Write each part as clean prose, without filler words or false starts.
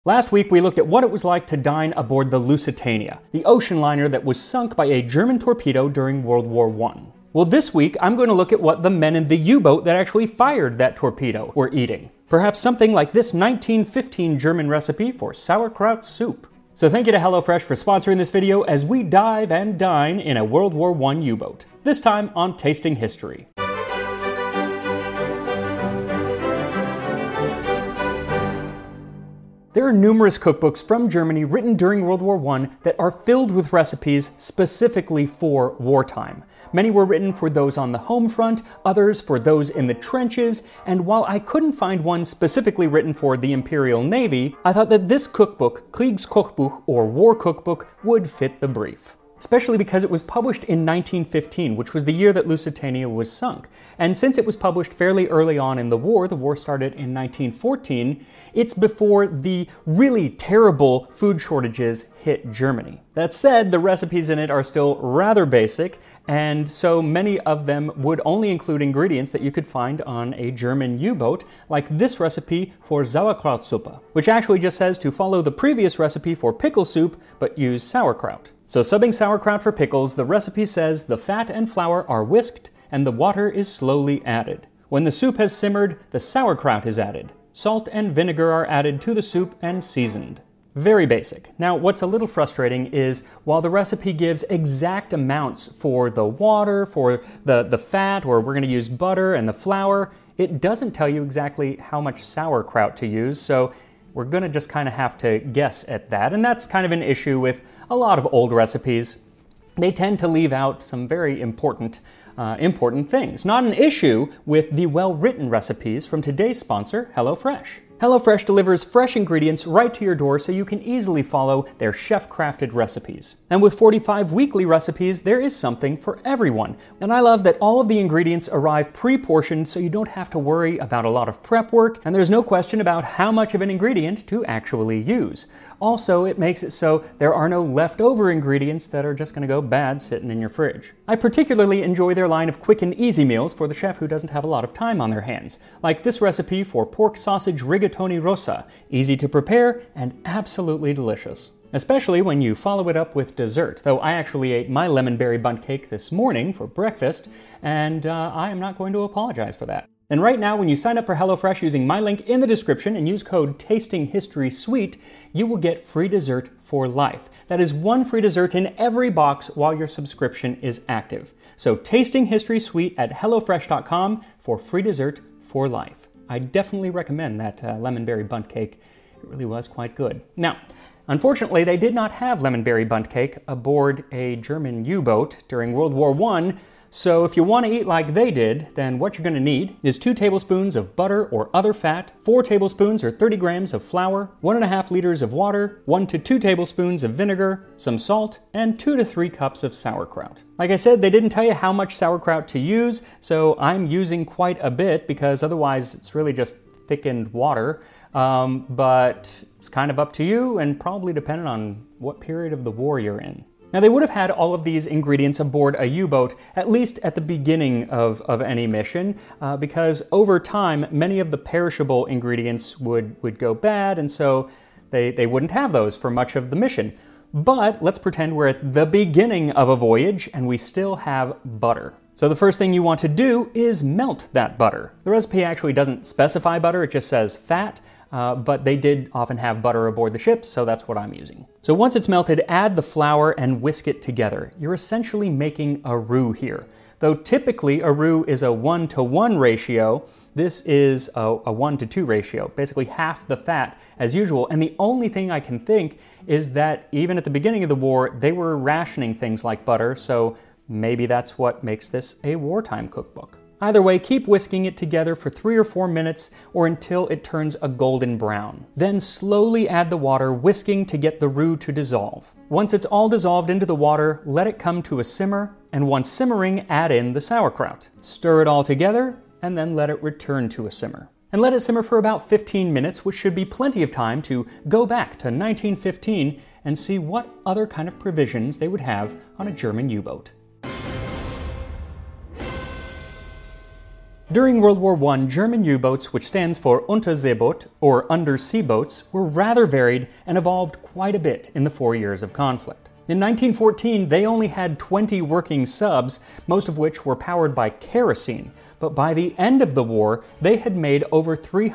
Last week, we looked at what it was like to dine aboard the Lusitania, the ocean liner that was sunk by a German torpedo during World War I. Well, this week, I'm going to look at what the men in the U-boat that actually fired that torpedo were eating. Perhaps something like this 1915 German recipe for sauerkraut soup. So thank you to HelloFresh for sponsoring this video as we dive and dine in a World War I U-boat. This time on Tasting History. There are numerous cookbooks from Germany written during World War I that are filled with recipes specifically for wartime. Many were written for those on the home front, others for those in the trenches, and while I couldn't find one specifically written for the Imperial Navy, I thought that this cookbook, Kriegskochbuch or War Cookbook, would fit the brief. Especially because it was published in 1915, which was the year that Lusitania was sunk. And since it was published fairly early on in the war started in 1914, it's before the really terrible food shortages hit Germany. That said, the recipes in it are still rather basic, and so many of them would only include ingredients that you could find on a German U-boat, like this recipe for Sauerkrautsuppe, which actually just says to follow the previous recipe for pickle soup, but use sauerkraut. So subbing sauerkraut for pickles, the recipe says the fat and flour are whisked and the water is slowly added. When the soup has simmered, the sauerkraut is added. Salt and vinegar are added to the soup and seasoned. Very basic. Now, what's a little frustrating is while the recipe gives exact amounts for the water, for the fat, or we're going to use butter and the flour, it doesn't tell you exactly how much sauerkraut to use, so we're going to just kind of have to guess at that, and that's kind of an issue with a lot of old recipes. They tend to leave out some very important things. Not an issue with the well-written recipes from today's sponsor, HelloFresh. HelloFresh delivers fresh ingredients right to your door so you can easily follow their chef-crafted recipes. And with 45 weekly recipes, there is something for everyone. And I love that all of the ingredients arrive pre-portioned so you don't have to worry about a lot of prep work, and there's no question about how much of an ingredient to actually use. Also, it makes it so there are no leftover ingredients that are just going to go bad sitting in your fridge. I particularly enjoy their line of quick and easy meals for the chef who doesn't have a lot of time on their hands, like this recipe for pork sausage rigatoni rosa, easy to prepare and absolutely delicious. Especially when you follow it up with dessert, though I actually ate my lemon berry bundt cake this morning for breakfast, and I am not going to apologize for that. And right now, when you sign up for HelloFresh using my link in the description and use code TASTINGHISTORYSWEET, you will get free dessert for life. That is one free dessert in every box while your subscription is active. So Tasting History Sweet at HelloFresh.com for free dessert for life. I definitely recommend that lemon berry bundt cake. It really was quite good. Now, unfortunately, they did not have lemon berry bundt cake aboard a German U-boat during World War I, so if you want to eat like they did, then what you're going to need is 2 tablespoons of butter or other fat, 4 tablespoons or 30 grams of flour, 1.5 liters of water, 1 to 2 tablespoons of vinegar, some salt, and 2 to 3 cups of sauerkraut. Like I said, they didn't tell you how much sauerkraut to use, so I'm using quite a bit because otherwise it's really just thickened water. But it's kind of up to you and probably dependent on what period of the war you're in. Now, they would have had all of these ingredients aboard a U-boat, at least at the beginning of any mission, because over time, many of the perishable ingredients would go bad, and so they wouldn't have those for much of the mission. But let's pretend we're at the beginning of a voyage, and we still have butter. So the first thing you want to do is melt that butter. The recipe actually doesn't specify butter, it just says fat, but they did often have butter aboard the ship, so that's what I'm using. So once it's melted, add the flour and whisk it together. You're essentially making a roux here. Though typically a roux is a 1-to-1 ratio, this is a 1-to-2 ratio, basically half the fat as usual. And the only thing I can think is that even at the beginning of the war, they were rationing things like butter, so maybe that's what makes this a wartime cookbook. Either way, keep whisking it together for 3 or 4 minutes or until it turns a golden brown. Then slowly add the water, whisking to get the roux to dissolve. Once it's all dissolved into the water, let it come to a simmer, and once simmering, add in the sauerkraut. Stir it all together, and then let it return to a simmer. And let it simmer for about 15 minutes, which should be plenty of time to go back to 1915 and see what other kind of provisions they would have on a German U-boat. During World War I, German U-boats, which stands for Unterseeboot, or undersea boats, were rather varied and evolved quite a bit in the 4 years of conflict. In 1914, they only had 20 working subs, most of which were powered by kerosene, but by the end of the war, they had made over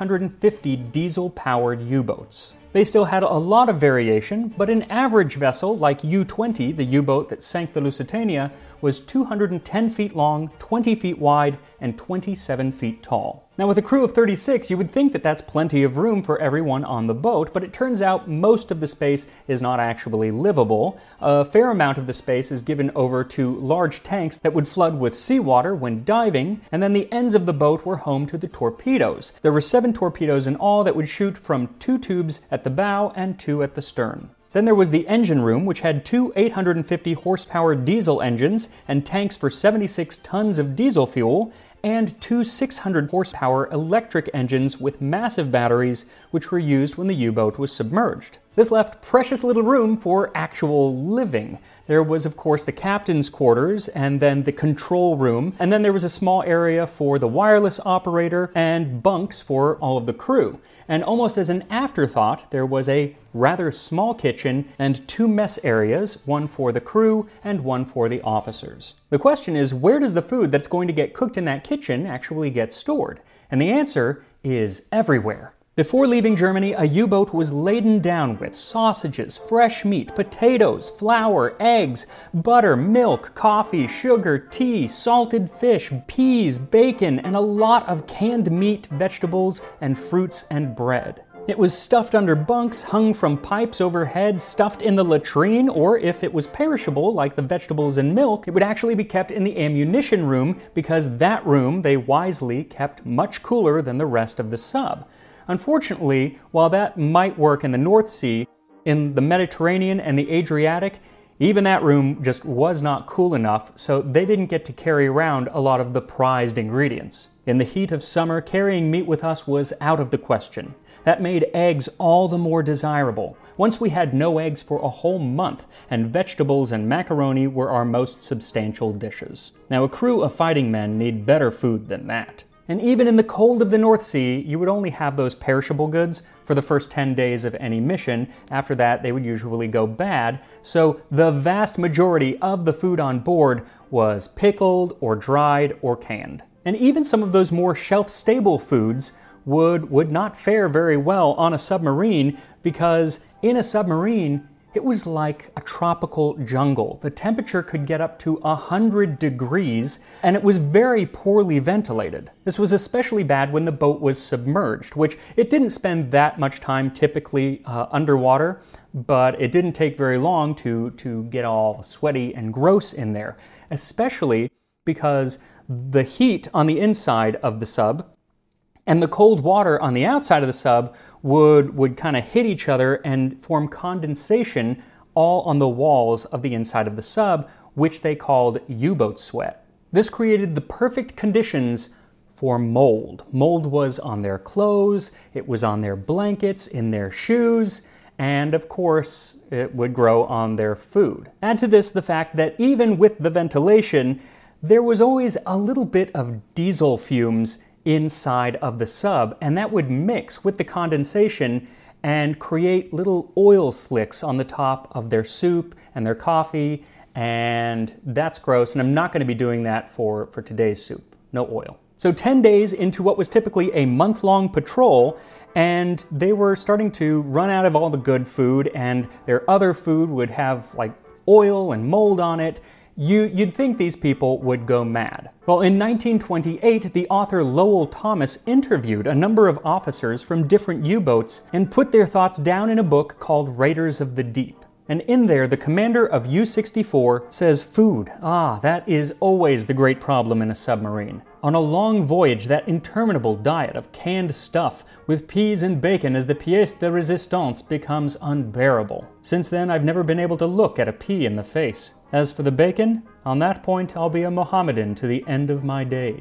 350 diesel-powered U-boats. They still had a lot of variation, but an average vessel like U-20, the U-boat that sank the Lusitania, was 210 feet long, 20 feet wide, and 27 feet tall. Now with a crew of 36, you would think that that's plenty of room for everyone on the boat, but it turns out most of the space is not actually livable. A fair amount of the space is given over to large tanks that would flood with seawater when diving, and then the ends of the boat were home to the torpedoes. There were 7 torpedoes in all that would shoot from 2 tubes at the bow and 2 at the stern. Then there was the engine room, which had 2 850 horsepower diesel engines and tanks for 76 tons of diesel fuel, and 2 600 horsepower electric engines with massive batteries, which were used when the U-boat was submerged. This left precious little room for actual living. There was, of course, the captain's quarters, and then the control room, and then there was a small area for the wireless operator and bunks for all of the crew. And almost as an afterthought, there was a rather small kitchen and 2 mess areas, one for the crew and one for the officers. The question is, where does the food that's going to get cooked in that kitchen actually get stored? And the answer is everywhere. Before leaving Germany, a U-boat was laden down with sausages, fresh meat, potatoes, flour, eggs, butter, milk, coffee, sugar, tea, salted fish, peas, bacon, and a lot of canned meat, vegetables, and fruits and bread. It was stuffed under bunks, hung from pipes overhead, stuffed in the latrine, or if it was perishable, like the vegetables and milk, it would actually be kept in the ammunition room, because that room they wisely kept much cooler than the rest of the sub. Unfortunately, while that might work in the North Sea, in the Mediterranean and the Adriatic, even that room just was not cool enough, so they didn't get to carry around a lot of the prized ingredients. In the heat of summer, carrying meat with us was out of the question. That made eggs all the more desirable. Once we had no eggs for a whole month, and vegetables and macaroni were our most substantial dishes. Now, a crew of fighting men need better food than that. And even in the cold of the North Sea, you would only have those perishable goods for the first 10 days of any mission. After that, they would usually go bad. So the vast majority of the food on board was pickled or dried or canned. And even some of those more shelf-stable foods would not fare very well on a submarine, because in a submarine, it was like a tropical jungle. The temperature could get up to 100 degrees, and it was very poorly ventilated. This was especially bad when the boat was submerged, which it didn't spend that much time typically underwater, but it didn't take very long to get all sweaty and gross in there, especially because the heat on the inside of the sub and the cold water on the outside of the sub would kind of hit each other and form condensation all on the walls of the inside of the sub, which they called U-boat sweat. This created the perfect conditions for mold. Mold was on their clothes, it was on their blankets, in their shoes, and of course, it would grow on their food. Add to this the fact that even with the ventilation, there was always a little bit of diesel fumes inside of the sub, and that would mix with the condensation and create little oil slicks on the top of their soup and their coffee, and that's gross, and I'm not going to be doing that for today's soup. No oil. So 10 days into what was typically a month-long patrol, and they were starting to run out of all the good food, and their other food would have like oil and mold on it. You'd think these people would go mad. Well, in 1928, the author Lowell Thomas interviewed a number of officers from different U-boats and put their thoughts down in a book called Raiders of the Deep. And in there, the commander of U-64 says, "Food, that is always the great problem in a submarine. On a long voyage, that interminable diet of canned stuff with peas and bacon as the pièce de résistance becomes unbearable. Since then, I've never been able to look at a pea in the face. As for the bacon, on that point I'll be a Mohammedan to the end of my days."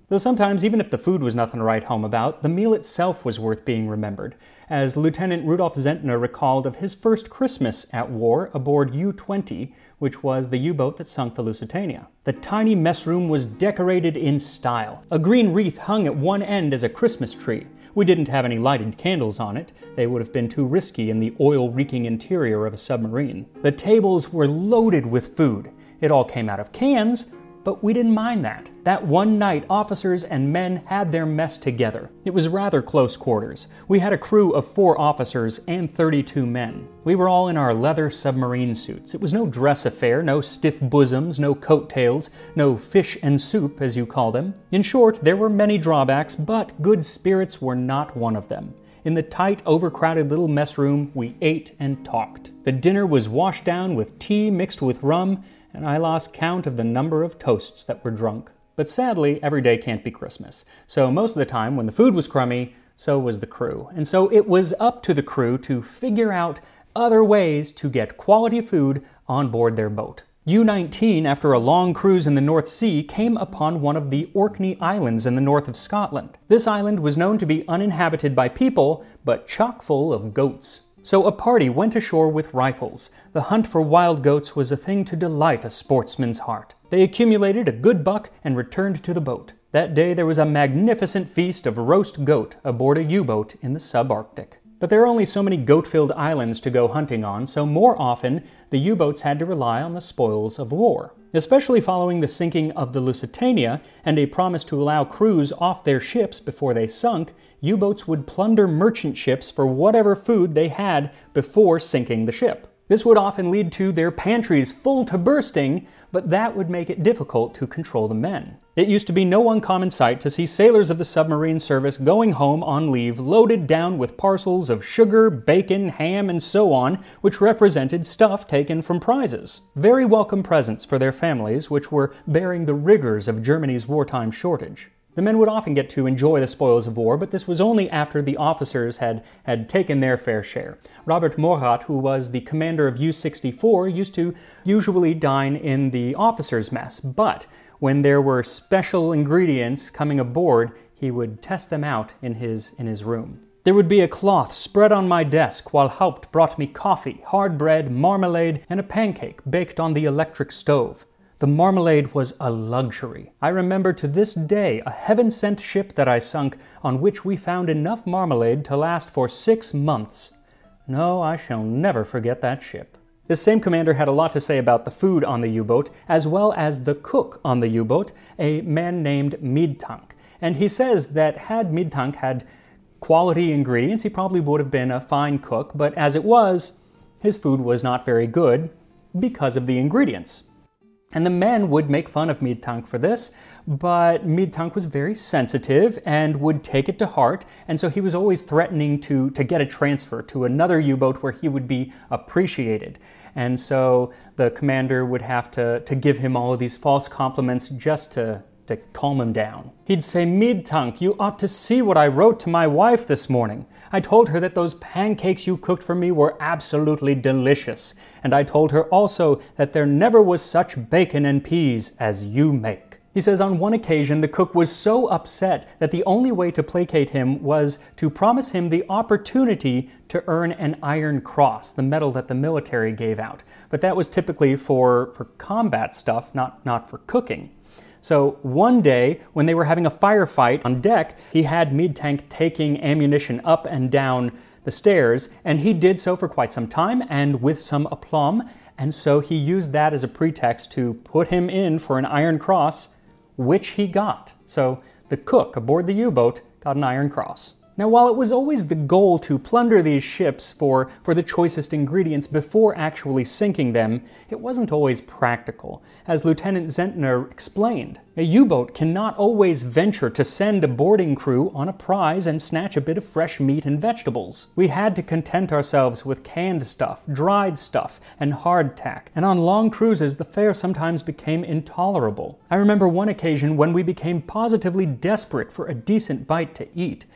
Though sometimes, even if the food was nothing to write home about, the meal itself was worth being remembered, as Lieutenant Rudolf Zentner recalled of his first Christmas at war aboard U-20, which was the U-boat that sunk the Lusitania. The tiny mess room was decorated in style. A green wreath hung at one end as a Christmas tree. We didn't have any lighted candles on it. They would have been too risky in the oil-reeking interior of a submarine. The tables were loaded with food. It all came out of cans, but we didn't mind that. That one night, officers and men had their mess together. It was rather close quarters. We had a crew of 4 officers and 32 men. We were all in our leather submarine suits. It was no dress affair, no stiff bosoms, no coattails, no fish and soup, as you call them. In short, there were many drawbacks, but good spirits were not one of them. In the tight, overcrowded little mess room, we ate and talked. The dinner was washed down with tea mixed with rum, and I lost count of the number of toasts that were drunk. But sadly, every day can't be Christmas. So most of the time, when the food was crummy, so was the crew. And so it was up to the crew to figure out other ways to get quality food on board their boat. U-19, after a long cruise in the North Sea, came upon one of the Orkney Islands in the north of Scotland. This island was known to be uninhabited by people, but chock full of goats. So a party went ashore with rifles. The hunt for wild goats was a thing to delight a sportsman's heart. They accumulated a good buck and returned to the boat. That day there was a magnificent feast of roast goat aboard a U-boat in the subarctic. But there are only so many goat-filled islands to go hunting on, so more often the U-boats had to rely on the spoils of war. Especially following the sinking of the Lusitania and a promise to allow crews off their ships before they sunk, U-boats would plunder merchant ships for whatever food they had before sinking the ship. This would often lead to their pantries full to bursting, but that would make it difficult to control the men. It used to be no uncommon sight to see sailors of the submarine service going home on leave loaded down with parcels of sugar, bacon, ham, and so on, which represented stuff taken from prizes. Very welcome presents for their families, which were bearing the rigors of Germany's wartime shortage. The men would often get to enjoy the spoils of war, but this was only after the officers had taken their fair share. Robert Morat, who was the commander of U-64, used to usually dine in the officers' mess, but when there were special ingredients coming aboard, he would test them out in his room. There would be a cloth spread on my desk while Haupt brought me coffee, hard bread, marmalade, and a pancake baked on the electric stove. The marmalade was a luxury. I remember to this day a heaven-sent ship that I sunk on which we found enough marmalade to last for 6 months. No, I shall never forget that ship. This same commander had a lot to say about the food on the U-boat, as well as the cook on the U-boat, a man named Midtank. And he says that had Midtank had quality ingredients, he probably would have been a fine cook, but as it was, his food was not very good because of the ingredients. And the men would make fun of Midtank for this, but Midtank was very sensitive and would take it to heart, and so he was always threatening to get a transfer to another U-boat where he would be appreciated. And so the commander would have to give him all of these false compliments just to calm him down. He'd say, "Midtank, you ought to see what I wrote to my wife this morning. I told her that those pancakes you cooked for me were absolutely delicious. And I told her also that there never was such bacon and peas as you make." He says on one occasion the cook was so upset that the only way to placate him was to promise him the opportunity to earn an Iron Cross, the medal that the military gave out. But that was typically for combat stuff, not for cooking. So one day, when they were having a firefight on deck, he had Midtank taking ammunition up and down the stairs, and he did so for quite some time and with some aplomb, and so he used that as a pretext to put him in for an Iron Cross, which he got. So the cook aboard the U-boat got an Iron Cross. Now, while it was always the goal to plunder these ships for the choicest ingredients before actually sinking them, it wasn't always practical. As Lieutenant Zentner explained, a U-boat cannot always venture to send a boarding crew on a prize and snatch a bit of fresh meat and vegetables. We had to content ourselves with canned stuff, dried stuff, and hardtack, and on long cruises the fare sometimes became intolerable. I remember one occasion when we became positively desperate for a decent bite to eat. We managed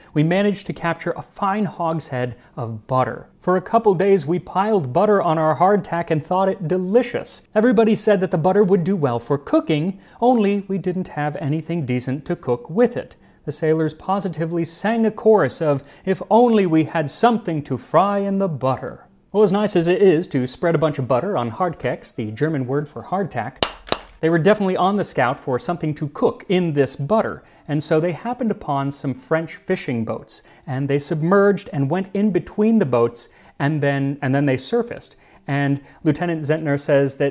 managed to capture a fine hogshead of butter. For a couple days, we piled butter on our hardtack and thought it delicious. Everybody said that the butter would do well for cooking, only we didn't have anything decent to cook with it. The sailors positively sang a chorus of, "If only we had something to fry in the butter." Well, as nice as it is to spread a bunch of butter on hardkeks, the German word for hardtack, they were definitely on the scout for something to cook in this butter, and so they happened upon some French fishing boats, and they submerged and went in between the boats, and then they surfaced. And Lieutenant Zentner says that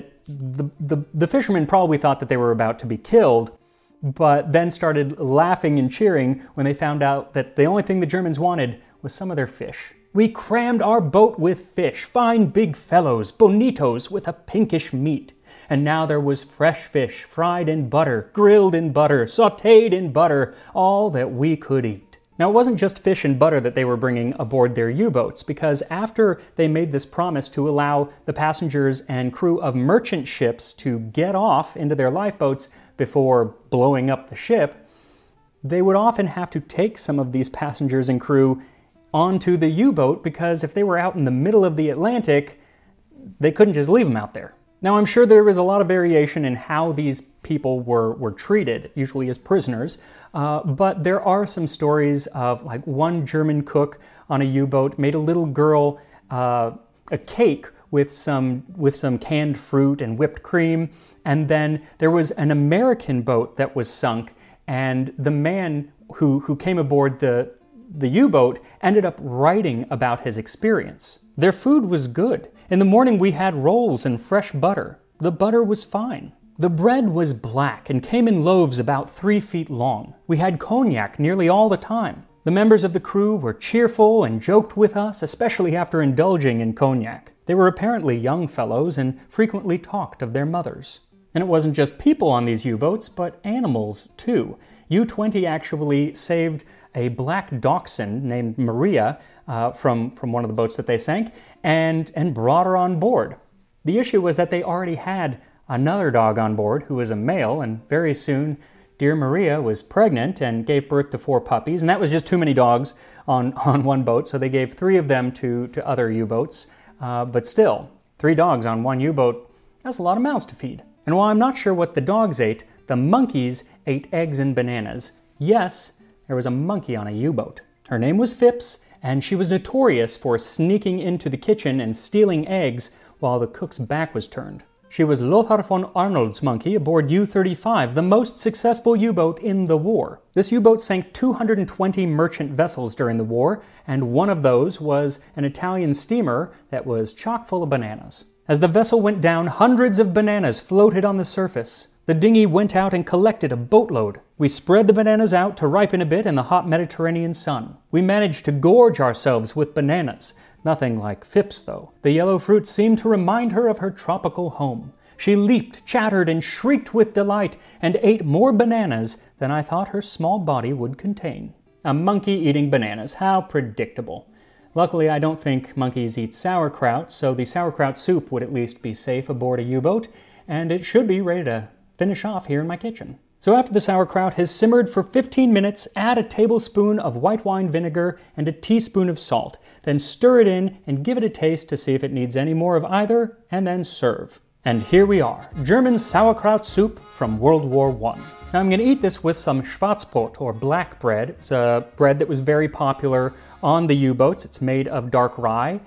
the fishermen probably thought that they were about to be killed, but then started laughing and cheering when they found out that the only thing the Germans wanted was some of their fish. "We crammed our boat with fish, fine big fellows, bonitos with a pinkish meat. And now there was fresh fish, fried in butter, grilled in butter, sautéed in butter, all that we could eat." Now, it wasn't just fish and butter that they were bringing aboard their U-boats, because after they made this promise to allow the passengers and crew of merchant ships to get off into their lifeboats before blowing up the ship, they would often have to take some of these passengers and crew onto the U-boat, because if they were out in the middle of the Atlantic, they couldn't just leave them out there. Now, I'm sure there was a lot of variation in how these people were treated, usually as prisoners, but there are some stories of, like, one German cook on a U-boat made a little girl a cake with some canned fruit and whipped cream, and then there was an American boat that was sunk, and the man who came aboard the U-boat ended up writing about his experience. Their food was good. In the morning we had rolls and fresh butter. The butter was fine. The bread was black and came in loaves about 3 feet long. We had cognac nearly all the time. The members of the crew were cheerful and joked with us, especially after indulging in cognac. They were apparently young fellows and frequently talked of their mothers. And it wasn't just people on these U-boats, but animals too. U-20 actually saved a black dachshund named Maria from one of the boats that they sank and brought her on board. The issue was that they already had another dog on board who was a male, and very soon dear Maria was pregnant and gave birth to 4 puppies, and that was just too many dogs on one boat, so they gave 3 of them to other U-boats. But still, 3 dogs on one U-boat, that's a lot of mouths to feed. And while I'm not sure what the dogs ate, the monkeys ate eggs and bananas. Yes, there was a monkey on a U-boat. Her name was Phipps, and she was notorious for sneaking into the kitchen and stealing eggs while the cook's back was turned. She was Lothar von Arnold's monkey aboard U-35, the most successful U-boat in the war. This U-boat sank 220 merchant vessels during the war, and one of those was an Italian steamer that was chock full of bananas. As the vessel went down, hundreds of bananas floated on the surface. The dinghy went out and collected a boatload. We spread the bananas out to ripen a bit in the hot Mediterranean sun. We managed to gorge ourselves with bananas. Nothing like Phipps, though. The yellow fruit seemed to remind her of her tropical home. She leaped, chattered, and shrieked with delight, and ate more bananas than I thought her small body would contain. A monkey eating bananas, how predictable. Luckily, I don't think monkeys eat sauerkraut, so the sauerkraut soup would at least be safe aboard a U-boat, and it should be ready to finish off here in my kitchen. So after the sauerkraut has simmered for 15 minutes, add a tablespoon of white wine vinegar and a teaspoon of salt. Then stir it in and give it a taste to see if it needs any more of either, and then serve. And here we are, German sauerkraut soup from World War I. Now I'm going to eat this with some Schwarzbrot, or black bread. It's a bread that was very popular on the U-boats. It's made of dark rye.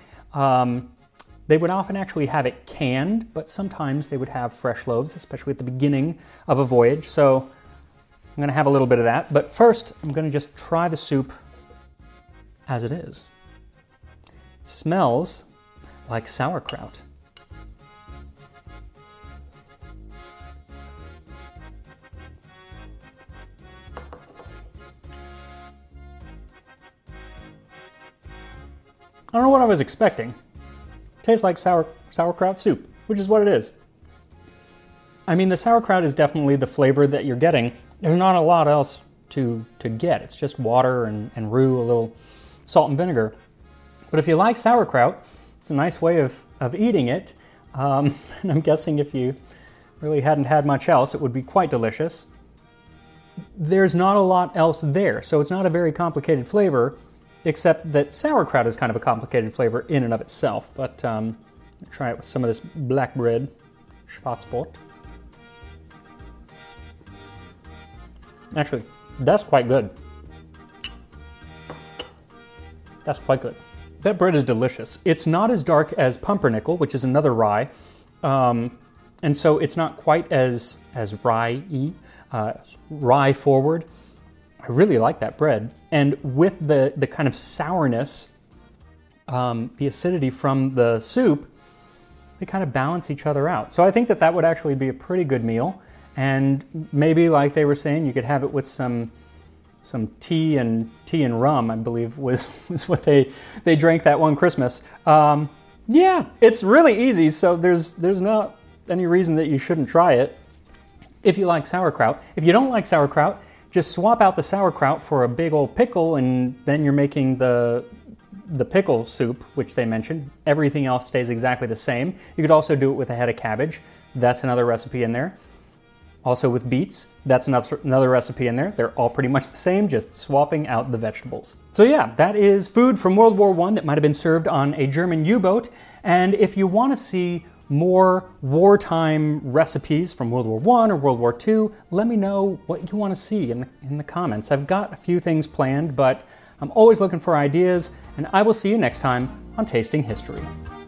They would often actually have it canned, but sometimes they would have fresh loaves, especially at the beginning of a voyage. So I'm going to have a little bit of that. But first, I'm going to just try the soup as it is. It smells like sauerkraut. I don't know what I was expecting. Tastes like sauerkraut soup, which is what it is. I mean, the sauerkraut is definitely the flavor that you're getting. There's not a lot else to get. It's just water and roux, a little salt and vinegar. But if you like sauerkraut, it's a nice way of eating it. And I'm guessing if you really hadn't had much else, it would be quite delicious. There's not a lot else there, so it's not a very complicated flavor. except that sauerkraut is kind of a complicated flavor in and of itself. But try it with some of this black bread, Schwarzbrot. Actually, that's quite good. That's quite good. That bread is delicious. It's not as dark as pumpernickel, which is another rye, and so it's not quite as rye-y, rye forward. I really like that bread, and with the kind of sourness, the acidity from the soup, they kind of balance each other out. So I think that would actually be a pretty good meal, and maybe, like they were saying, you could have it with some tea and rum, I believe was what they drank that one Christmas. Yeah, it's really easy, so there's not any reason that you shouldn't try it if you like sauerkraut. If you don't like sauerkraut, just swap out the sauerkraut for a big old pickle, and then you're making the pickle soup, which they mentioned. Everything else stays exactly the same. You could also do it with a head of cabbage. That's another recipe in there. Also with beets, that's another recipe in there. They're all pretty much the same, just swapping out the vegetables. So yeah, that is food from World War I that might have been served on a German U-boat. And if you want to see more wartime recipes from World War I or World War II, let me know what you want to see in the comments. I've got a few things planned, but I'm always looking for ideas, and I will see you next time on Tasting History.